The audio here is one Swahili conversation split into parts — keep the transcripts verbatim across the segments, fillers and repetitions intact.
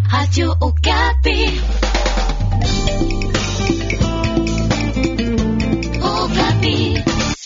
Radio Okapi. Okapi.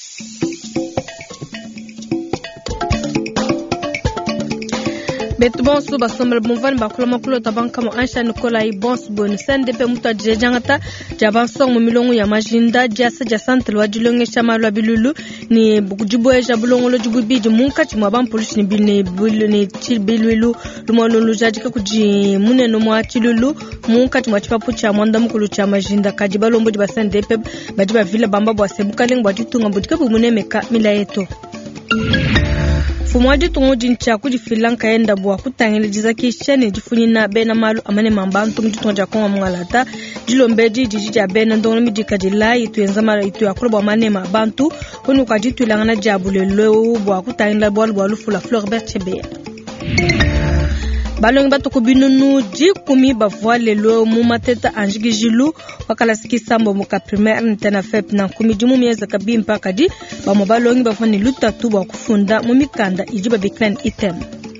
Betu bonsu basomel bonvan bakula makulo tabanka mo ansha Nicola ibons bon sende pe muta jejangata jaban song mo milongo ya majinda jasa jasante lwa jilonge chama lwa bilulu ni bukujibo ya bulongo lo jububi de munka chimo ban police ni bilne bilu ni til bilulu lumono lujajika kuji muneno mwa tilulu munka chimo chipapu cha mwanda mukulu cha majinda kajiba lombo de basende pe bajiba villa bamba bwa sebuka lengwa ditunga budika bumune meka milayeto Fumwaji tungo jincha kujifilan kaenda bwa kutangile jizaki shene jifunina bena malu amane mambantu mjitunga jakonga mngalata jilombeji jijija bena ndono mijika jilai itu enzamara itu ya kuroba amane mabantu kunu kwa jitu ilangana jabule leo bwa kutangile bwa lwa lufu la Floribert Chebeya balongi batoko binunu di kumi bavoile lo mumateta anjigi jilu wakala siki sambo muka primaire ntena fep na kumi dimu mieza kabi mpaka di ba mo balongi bafani luta tu ba kufunda mumikanda ijiba biklan item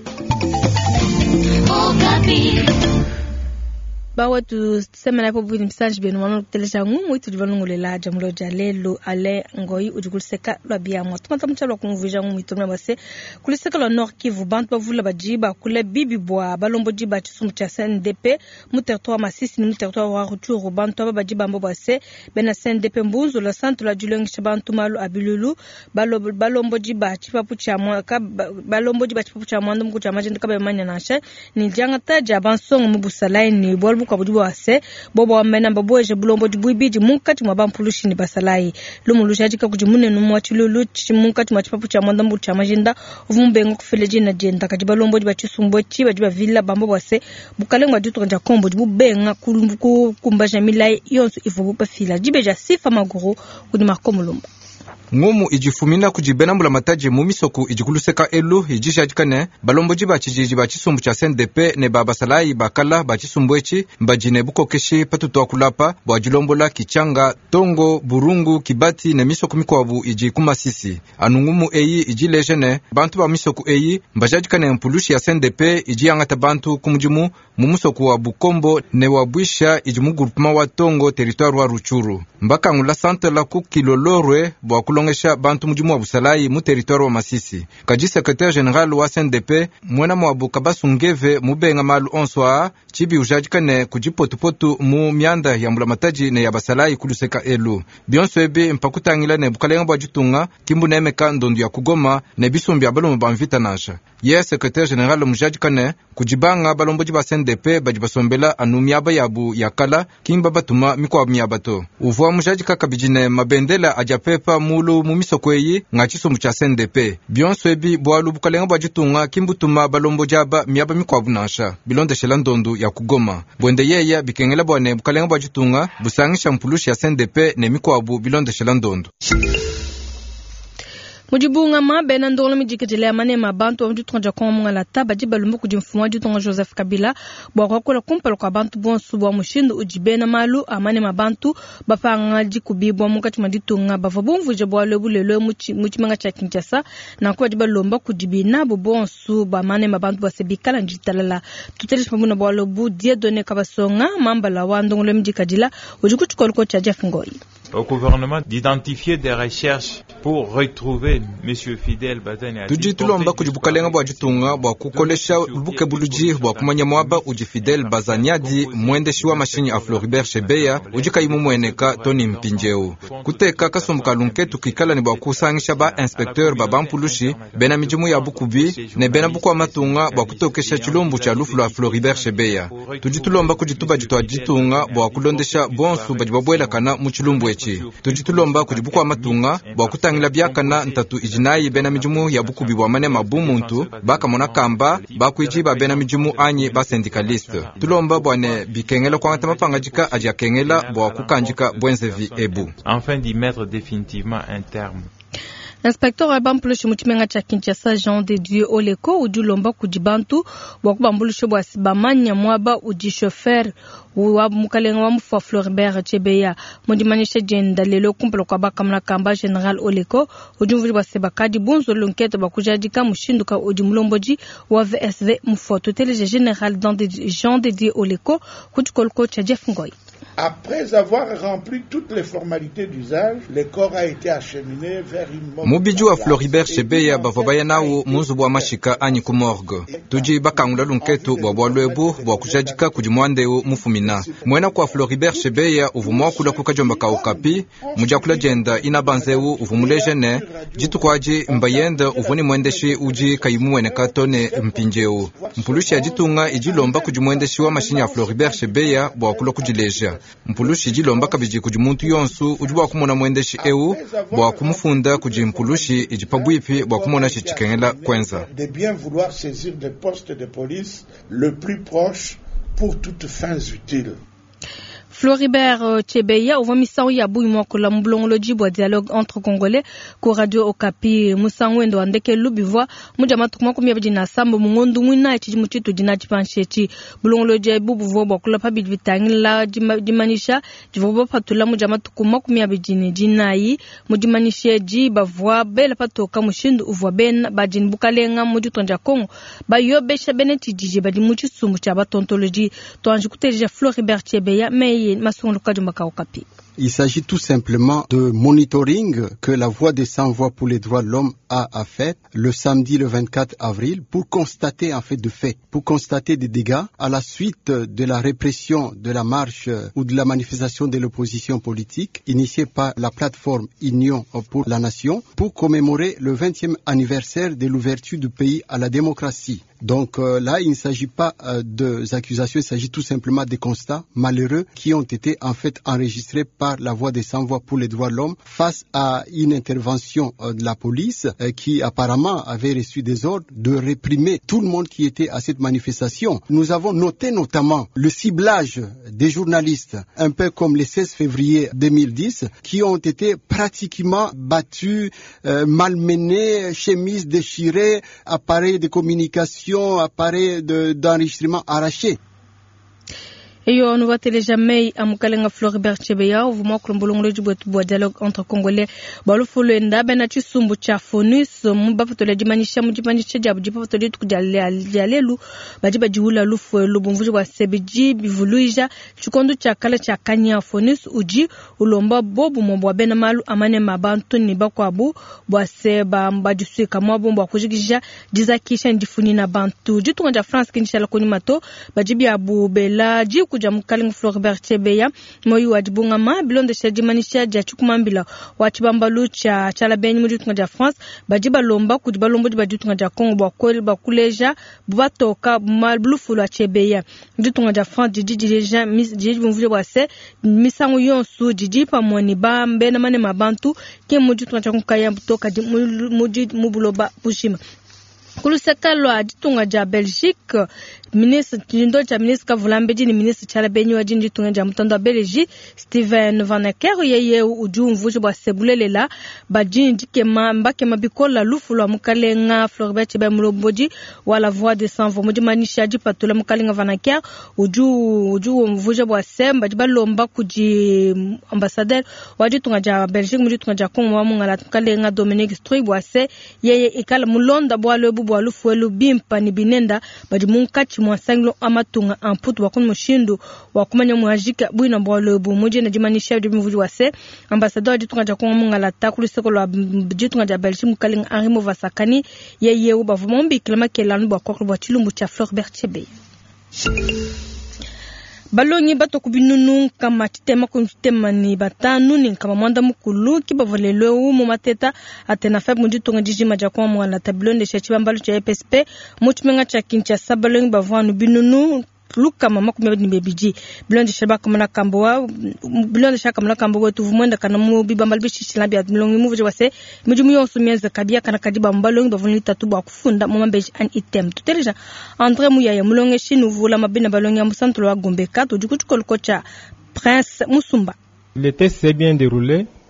bawa tu semana po bini message beno mano telesha ngumu itu divanungu lela jamulo jalelo ale ngoi ujukuliseka lwa biya mo tumata mchalo kumvija ngumu itu mnabase kuliseka lo Nord Kivu bantu bavula bajiba kule bibi bwa balombo jiba chisum cha C N D P mu territoire Masisi ni mu territoire wa Rutshuru bantu bajiba mbo base bena C N D P mbunzo la centre la julongi shabantu malu abilulu balombo balombo jiba chipapu cha mo ka balombo jiba chipapu cha mwando mku cha majenda kabe manya nasha ni jangata jabansong mubusalaini ni bol kwa budu wase bobo amena baboje bulombo dibwibiji munkati mwa bampulushi ni basalai lumulusha jika kujimune numwa chilulu chimunkati mwa chipapu cha mwanda mbu cha majinda uvumbengo kufeleji na jenda kajibalombo diba chisumbo chiba diba villa bambo wase bukalengwa ditu kanja kombo dibu benga kumbaja milai yonsu ifubupa fila jibeja sifa maguru kuni makomulumba ngumu ijifumina kujibena mbula mataje mumisoku ijikuluseka elu ijishajikane balombo jiba chijiji ba chisumbu cha C N D P ne baba salai bakala ba chisumbuechi mbajine buko keshi patutoa kulapa bwa jilombola kichanga tongo burungu kibati ne misoku mikwabu iji kumasisi anungumu eyi ijilejene bantu ba misoku eyi mbajajikane mpulushi ya C N D P iji angata bantu kumujimu mumusoku wa Bukombo ne wabwisha ijimu groupement wa tongo territoire wa Rutshuru mbaka ngula sante la kukilolorwe bwa kulongesha bantu mujimu wa Busalai mu territoire wa Masisi kaji secrétaire général wa C N D P mwena mwabu kabasungeve mubenga malu onswa chibi ujajikane kujipotupotu mu mianda ya mbula mataji ne ya Basalai kuluseka elu bionsoebe mpakutangila ne bukalenga bwa jitunga kimbu na emeka ndondu ya kugoma ne bisumbi abalomo bamvita nasha ye secrétaire général mujajikane kujibanga balombo jiba C N D P bajibasombela anu miaba yabu yakala kimba batuma mikwa miabato uvwa mujajika kabijine mabendela ajapepa mulu mumisokweyi ngachisumbu cha C N D P bionsoebi bwalu bukalenga bwa jitunga kimbutuma balombo jaba miaba mikwa bunasha bilonde shela ndondu ya kugoma bwende yeya bikengela bwane bukalenga bwa jitunga busangisha mpulushi ya C N D P ne mikwa bu bilonde shela ndondu Mujibunga ma bena ndolo mijikitile amane mabantu wa mjutunga kwa munga la taba jiba lumbu kujimfumwa jutunga Joseph Kabila bwa kwa kula kumpalo kwa bantu bonsu bwa mushindu ujibena malu amane mabantu bafanga jikubibwa munga chumaditunga bafabumvu jabwa lebu lelo muchimanga cha Kinshasa na kwa jiba lomba kujibina bonsu ba amane mabantu basebikala njitalala tutelish pamuna bwa lebu die done kabasonga mamba la wandongolo mijikadila ujikuchukolko cha Jeff Ngoi au gouvernement d'identifier des recherches pour retrouver monsieur Fidel Bazania tujitulomba kujibukalenga bwa jitunga bwa kukolesha buke buluji bwa kumanya mwaba uji Fidel Bazaniadi mwendeshi wa mashini a Floribert Chebeya ujika imu mweneka Tony Mpinjeu kuteka kasumbuka lunketu kikala ni bwa kusangisha ba inspecteur ba bampulushi bena mijimu ya bukubi ne bena buku wa matunga bwa kutokesha chilombu cha lufu la Floribert Chebeya tujitulomba kujituba jitwa jitunga bwa kulondesha bonsu bajibabwela kana muchilumbu echi tujitulomba kujibuku wa matunga bwa kutangila byakana ntatu ijinayi bena mijimu ya bukubi bwa mane mabumuntu baka mona kamba bakuijiba bena mijimu anyi ba syndicaliste tulomba bwane bikengela kwa ngata mapanga jika aja kengela bwa kukanjika bwenzevi ebu enfin d'y mettre définitivement un terme. Inspecteur Abampulushu Muchimenga cha Kinshasa Jean de Dieu Oleko ujulomba kujibantu wakubambulushu bwasibamanya mwaba uji chauffeur wa mukalenga wa mfa Floribert Chebeya mudimanisha jenda lelo kumpelo kwa baka mnakamba General Oleko ujumvuri bwasibakadi bunzo lunketo bakujadika mushinduka uji mulomboji wa V S V mfoto teleje General Jean de Dieu Oleko kutukolko cha Jeff Ngoy. Après avoir rempli toutes les formalités d'usage, le corps a été acheminé vers une mubiju wa Floribert Chebeya bavabaya nawo munzu bwa mashika anyi ku morgue tuji bakangula lunketu bwa bwalwebu bwa kujadika kujimwandeo mufumina mwena kwa Floribert Chebeya uvumwa kula kukajomba ka Okapi muja kula jenda inabanzeu uvumulejene jitu kwaji mbayenda uvuni mwendeshi uji kayimwene katone mpinjeu mpulushi ajitunga ijilomba kujimwendeshi wa mashinya ya Floribert Chebeya bwa kula kujileja mpulushi jilomba kabiji kujimuntu yonsu ujibwa kumona mwendeshi eu bwa kumufunda kujimpulushi ijipabwipi bwa kumona chichikengela kwenza de bien vouloir saisir des postes de police le plus proche pour toutes fins utiles. Floribert Chebeya uvamisao ya bui mwakula mbulongoloji bwa dialogue entre Congolais ko Radio Okapi musangwendo andeke lubivwa muja matukuma kumya bajina sambo mungondu mwina ichi muchitu jina chipanchechi bulongoloji bubu vo bwa kula pabi vitangila dimanisha jivobo patula muja matukuma kumya bajini jinai mudimanisha ji bavwa bela patoka mushindu uvwa ben bajin bukalenga mujutonja Kongo bayo besha beneti jiji badi muchisumu cha batontoloji to anjikuteja Floribert Chebeya me il s'agit tout simplement de monitoring que la Voix des sans-voix pour les droits de l'homme a, a fait le samedi le vingt-quatre avril pour constater en fait de faits, pour constater des dégâts à la suite de la répression de la marche ou de la manifestation de l'opposition politique initiée par la plateforme Union pour la Nation pour commémorer le vingtième anniversaire de l'ouverture du pays à la démocratie. Donc euh, là, il ne s'agit pas euh, d'accusations, il s'agit tout simplement des constats malheureux qui ont été en fait enregistrés par la Voix des sans-voix pour les droits de l'homme face à une intervention euh, de la police euh, qui apparemment avait reçu des ordres de réprimer tout le monde qui était à cette manifestation. Nous avons noté notamment le ciblage des journalistes, un peu comme le seize février deux mille dix, qui ont été pratiquement battus, euh, malmenés, chemises déchirées, appareils de communication, appareil d'enregistrement arraché. Eyo nous va téléjamei amukalenga Floribert Chebeya uvuma kulombolongo jibwetu bwa dialogue entre Congolais balu fulenda bena chisumbu cha fonus mbapo tolejimanisha mujimanisha jabu jipo toletu kujalelu bajiba jiula lufu lubumvuji wa sebiji bivuluija chikondo cha kala cha kanya fonus uji ulomba bobu mbwa bena malu amane mabantu ni bakwabu bwa seba mbajusui kamwa bomba kujigija jizakisha ndifuni na bantu jitu ngja France kinishala kuni mato bajibi abu bela ji kuja mukalenga Floribert Chebeya moyu wajibunga ma bilonde shajimanisha ja chukumambila wachibambalu cha chala benyi mujitunga ja France bajiba lomba kujiba lombo jibajitunga ja Kongo bwa kweli bakuleja bwatoka malblufu la Chebeya jitunga ja France jiji jireja jiji bumvule bwase misangu yonsu jiji pamoni ba mbena mane mabantu ke mujitunga ja kunkaya butoka mujid mubuloba bushima kuluseka lwa jitunga ja Belgique ministre jindo cha ministre Kavulambeji ni ministre chala benyi wa jinji tunga ja mutanda Belgique Steven Van Acker yeye ujumvuji bwa sebulelela bajinji kema mbake mabikola lufu lwa mukalenga Floribert Chebeya mulomboji wala Voix des sans-voix mujimanisha jipatula mukalenga Van Acker uju uju mvuji bwa semba jibalomba kuji ambassadeur wajitunga ja Belgique mujitunga ja Kongo wa mungala mukalenga Dominique Strauy bwa se yeye ikala mulonda bwa lebu bwa lufu elu bimpa ni binenda bajimunkachi mwasanglo amatunga amputu wakuni mushindu wakumanya muhajika buina mbwalobu muje na jimanisha jimivuji wase ambasador jitunga ja Kongo mungala takulu sekolo jitunga ja Belgique mukalinga Henri Movasakani yeye ubavumombi kilama kelanu bwa koklo bwa chilumbu cha Floribert Chebeya balonyi bato kubinunu kama titema kuntema ni batanu ni kama mwanda mukulu kibavolelo mu mateta atena feb munjitonga jijima ja kwa mwana tabilonde shachiba mbalu cha E P S P mutumenga cha Kinshasa balonyi bavanu binunu luka mama kumya ni bebiji bilonde shaba kamana kambowa bilonde shaka kamana kambowa tuvumwenda kana mu bibambali bishishila bya milongi muvuje wase mujumu yonsu mienza kabia kana kadiba mbalongi bavunili tatu bwa kufunda mu mambeji an item tutereja André Muyaya mulonge shinu vula mabina balongi ya musantulo wa Gombe kato jukutuko lukocha Prince Musumba. Le test s'est bien déroulé.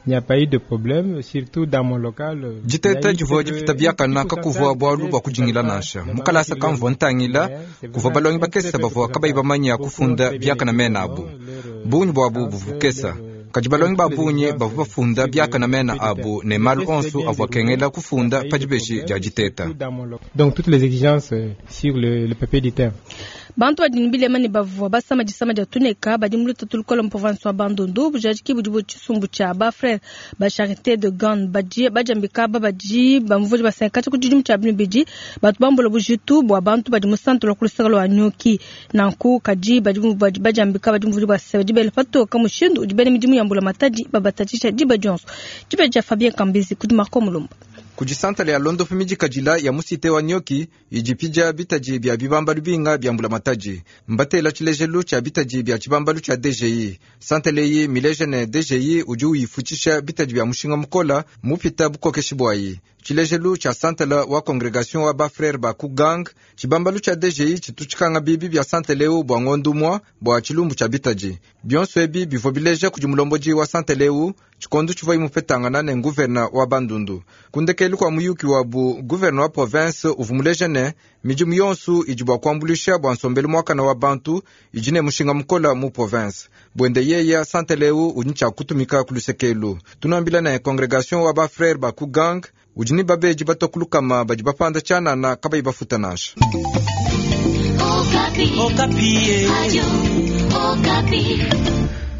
Il n'y a pas eu de problème, surtout dans mon local. Jiteta jivo jipita biaka na kakuva bwalu bwa kujingila nasha. Mukalasa kamvo ntangila kuva balongi bakesa bavo kabai bamanya kufunda biaka na menabu. Bunyi bwabu buvukesa. Kajibalongi babunyi bavu bafunda biaka na mena abu ne malu onsu avwa kengela kufunda pajibeshi jajiteta. Donc toutes les exigences sur le, le papier du terre. Bantu badinibile mani bavwa basama jisama jatuneka badimulu tutulkola province wa Bandundu bujajiki bujibu chisumbu cha ba frère ba charité de Gand badji bajambika babaji bamvuji basenkacha kujijumu cha bini biji batu bambolo bujitu bwa bantu badimu santo lo kulisagalo wa nyoki nanku kaji bajimu bajambika badimvuji basewe jibele pato kamushindu jibele mijimu yambula mataji babatajisha jiba Jones jibe ja Fabien Kambizi kudumako mulumba kujisanta ya londo fumiji kajila ya musite wa nyoki ijipija bitaji bya bibamba lubinga bya mbula mataji mbate la chilejelu cha bitaji bya chibamba lucha D G I santeleyi milejene D G I uju yifuchisha bitaji bya mushinga mukola mupita bukokeshibwayi chilejelu cha santela wa congregation wa ba frère ba kugang chibamba lucha D G I chituchikanga bibi bya santeleu bwa ngondumwa bwa chilumbu cha bitaji byonswebi bivobileje kujumulomboji wa santeleu chikondu chivoi mupetangana ne gouverneur wa Bandundu kundekeli kwa muyuki wa bu gouverneur wa province uvumulejene mijimu yonsu ijibwa kwambulisha bwa nsombelu mwaka na wa Bantu ijine mushinga mkola mu province bwende yeya santeleu unyicha kutumika kulusekelu tunambila na congregation wa ba frère ba kugang ujini babeji batokulukama bajibapanda chana na kabai bafutanasha. Okapi. Okapi. Radio Okapi.